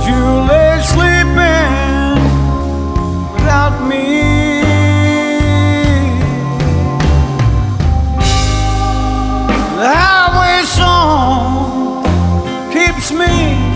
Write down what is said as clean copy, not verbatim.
you lay sleeping without me. The highway song keeps me